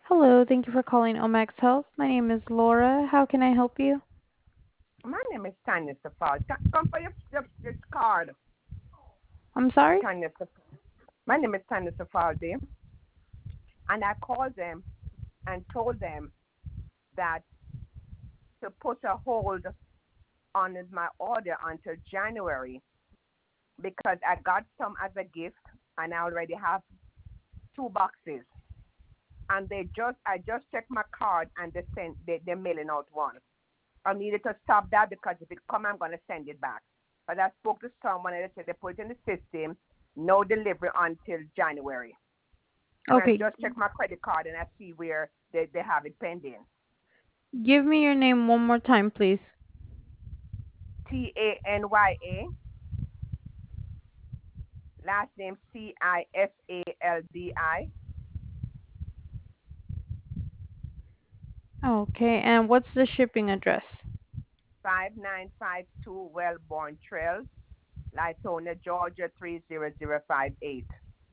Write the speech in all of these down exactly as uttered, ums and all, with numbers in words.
Hello, thank you for calling Omax Health. My name is Laura. How can I help you? My name is Tanya Safal. Come for your, your, your card. I'm sorry? Tanya Safal. My name is Tanya Safaldi, and I called them and told them that to put a hold on my order until January because I got some as a gift and I already have two boxes. And they just I just checked my card and they sent they, they're mailing out one. I needed to stop that because if it come, I'm gonna send it back. But I spoke to someone and they said they put it in the system, no delivery until January. And I Okay, just checked my credit card and I see where they, they have it pending. give me your name one more time, please. T A N Y A, last name C I F A L D I, Okay, and what's the shipping address? five nine five two Wellborn Trail, Latonia, Georgia three zero zero five eight.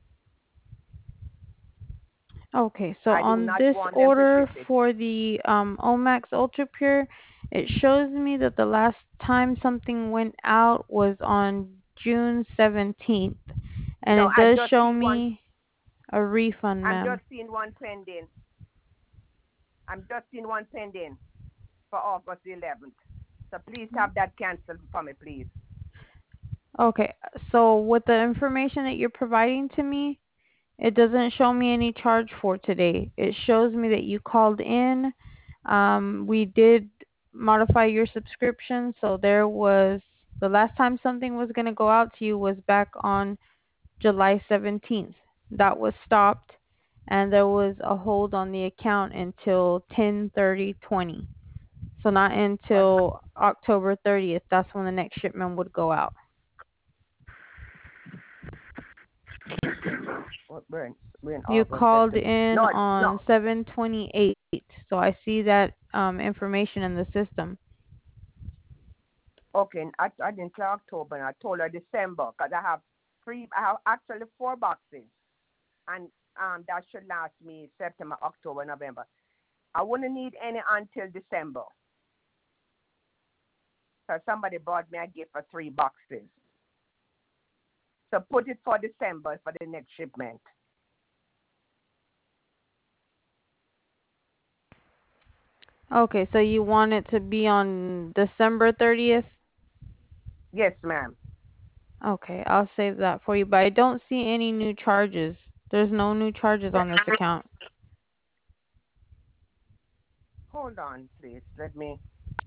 Okay, so I do on not this want them to order ship it. for the um, Omax Ultra Pure, it shows me that the last time something went out was on June seventeenth. And No, it I does just show seen one. me a refund, I'm ma'am. just seeing one pending. I'm just seeing one pending for August the eleventh. So please have that canceled for me, please. Okay, so with the information that you're providing to me, it doesn't show me any charge for today. It shows me that you called in. Um, we did modify your subscription, so there was the last time something was going to go out to you was back on July seventeenth. That was stopped, and there was a hold on the account until ten thirty twenty. So not But until October thirtieth. That's when the next shipment would go out. we're in, we're in You August, called September. in No, on no. seven twenty-eight, so I see that um, information in the system. Okay, I, I didn't tell October. And I told her December because I have three. I have actually four boxes, and um that should last me September, October, November. I wouldn't need any until December. So somebody bought me a gift for three boxes. So put it for December for the next shipment. Okay, so you want it to be on December thirtieth? Yes, ma'am. Okay, I'll save that for you, but I don't see any new charges. There's no new charges on this account. Hold on, please. Let me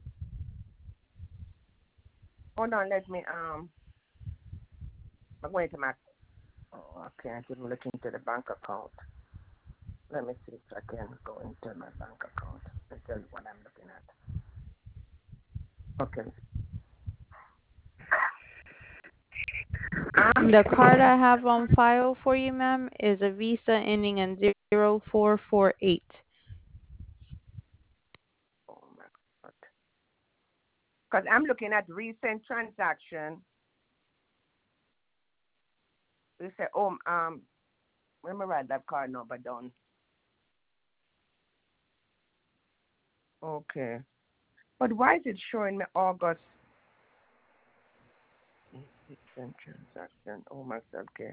hold on. Let me um. I'm going to my. Oh, okay. I didn't look into the bank account. Let me see if I can go into my bank account and tell you what I'm looking at. Okay. The card I have on file for you, ma'am, is a Visa ending in zero four four eight. Oh my God. Because I'm looking at recent transaction. You say, oh, um, let me write that card number down. Okay. But why is it showing me August recent transaction? Oh my God. Okay.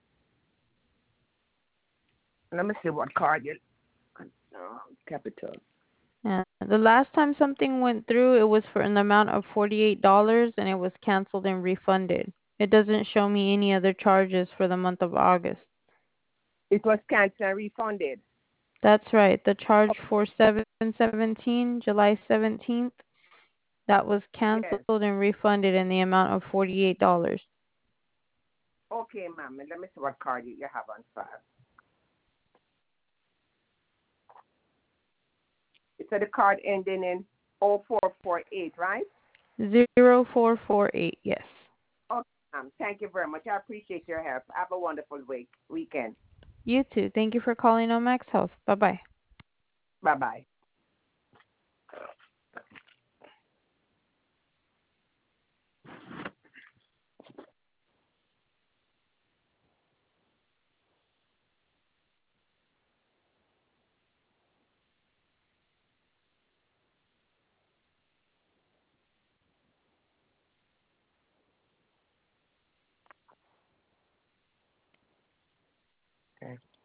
Let me see what card you. Uh, capital. Yeah. The last time something went through, it was for an amount of forty-eight dollars and it was canceled and refunded. It doesn't show me any other charges for the month of August. It was canceled and refunded. That's right. The charge for seven seventeen, July seventeenth, that was Yes. canceled and refunded in the amount of forty-eight dollars. Okay, ma'am. Let me see what card you, you have on file. It's a the card ending in oh four four eight, right? zero four four eight, yes. Okay, ma'am. Thank you very much. I appreciate your help. Have a wonderful week weekend. You too. Thank you for calling Omax Health. Bye-bye. Bye bye. Okay.